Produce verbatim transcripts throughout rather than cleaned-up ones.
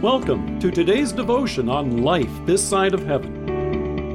Welcome to today's devotion on life this side of heaven.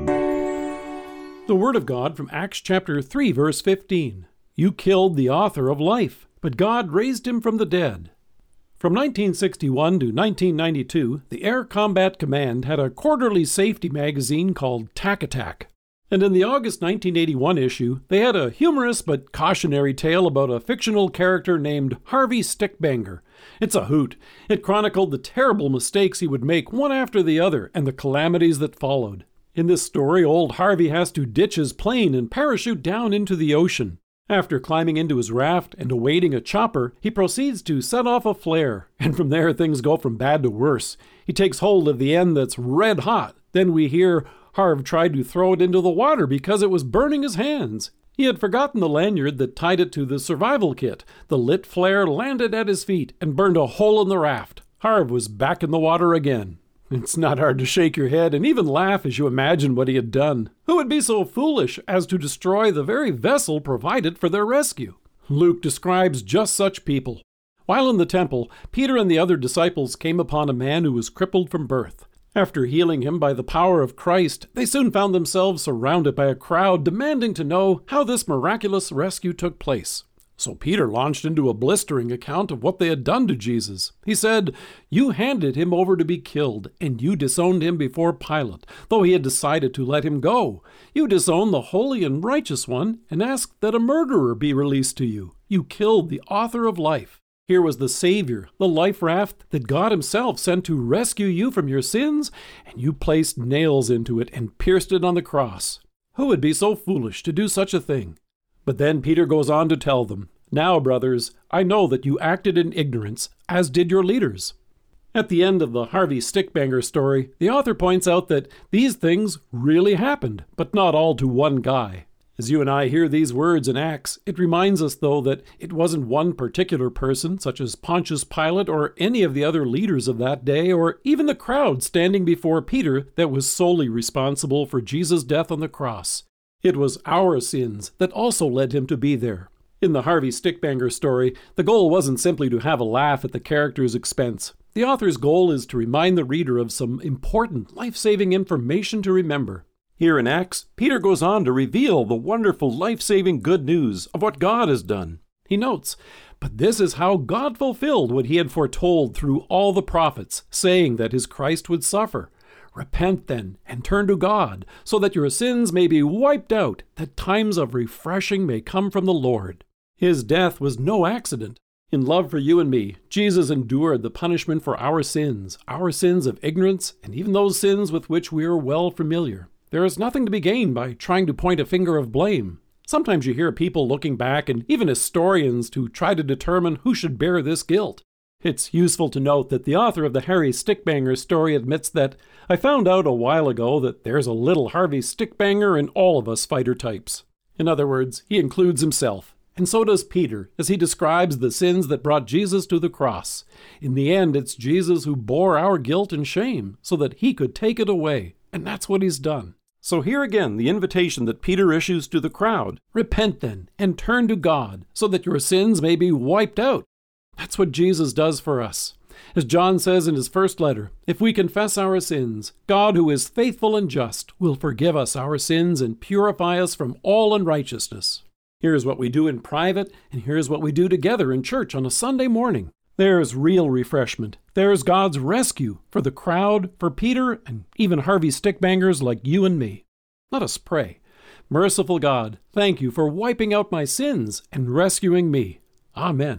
The Word of God from Acts chapter three, verse fifteen. You killed the author of life, but God raised him from the dead. From nineteen sixty-one to nineteen ninety-two, the Air Combat Command had a quarterly safety magazine called Tac Attack. And in the August nineteen eighty-one issue, they had a humorous but cautionary tale about a fictional character named Harvey Stickbanger. It's a hoot. It chronicled the terrible mistakes he would make one after the other and the calamities that followed. In this story, old Harvey has to ditch his plane and parachute down into the ocean. After climbing into his raft and awaiting a chopper, he proceeds to set off a flare, and from there things go from bad to worse. He takes hold of the end that's red hot. Then we hear Harv tried to throw it into the water because it was burning his hands. He had forgotten the lanyard that tied it to the survival kit. The lit flare landed at his feet and burned a hole in the raft. Harv was back in the water again. It's not hard to shake your head and even laugh as you imagine what he had done. Who would be so foolish as to destroy the very vessel provided for their rescue? Luke describes just such people. While in the temple, Peter and the other disciples came upon a man who was crippled from birth. After healing him by the power of Christ, they soon found themselves surrounded by a crowd demanding to know how this miraculous rescue took place. So Peter launched into a blistering account of what they had done to Jesus. He said, "You handed him over to be killed, and you disowned him before Pilate, though he had decided to let him go. You disowned the Holy and Righteous One and asked that a murderer be released to you. You killed the author of life. Here was the Savior, the life raft that God himself sent to rescue you from your sins, and you placed nails into it and pierced it on the cross. Who would be so foolish to do such a thing?" But then Peter goes on to tell them, "Now, brothers, I know that you acted in ignorance, as did your leaders." At the end of the Harvey Stickbanger story, the author points out that these things really happened, but not all to one guy. As you and I hear these words in Acts, it reminds us, though, that it wasn't one particular person, such as Pontius Pilate or any of the other leaders of that day, or even the crowd standing before Peter, that was solely responsible for Jesus' death on the cross. It was our sins that also led him to be there. In the Harvey Stickbanger story, the goal wasn't simply to have a laugh at the character's expense. The author's goal is to remind the reader of some important, life-saving information to remember. Here in Acts, Peter goes on to reveal the wonderful life-saving good news of what God has done. He notes, "But this is how God fulfilled what he had foretold through all the prophets, saying that his Christ would suffer. Repent then, and turn to God, so that your sins may be wiped out, that times of refreshing may come from the Lord." His death was no accident. In love for you and me, Jesus endured the punishment for our sins, our sins of ignorance, and even those sins with which we are well familiar. There is nothing to be gained by trying to point a finger of blame. Sometimes you hear people looking back, and even historians, to try to determine who should bear this guilt. It's useful to note that the author of the Harvey Stickbanger story admits that, "I found out a while ago that there's a little Harvey Stickbanger in all of us fighter types." In other words, he includes himself. And so does Peter, as he describes the sins that brought Jesus to the cross. In the end, it's Jesus who bore our guilt and shame, so that he could take it away. And that's what he's done. So here again, the invitation that Peter issues to the crowd. Repent then, and turn to God, so that your sins may be wiped out. That's what Jesus does for us. As John says in his first letter, if we confess our sins, God, who is faithful and just, will forgive us our sins and purify us from all unrighteousness. Here's what we do in private, and here's what we do together in church on a Sunday morning. There's real refreshment. There's God's rescue for the crowd, for Peter, and even Harvey Stickbangers like you and me. Let us pray. Merciful God, thank you for wiping out my sins and rescuing me. Amen.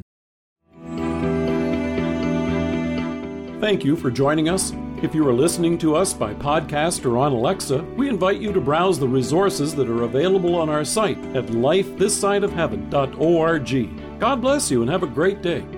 Thank you for joining us. If you are listening to us by podcast or on Alexa, we invite you to browse the resources that are available on our site at life this side of heaven dot org. God bless you and have a great day.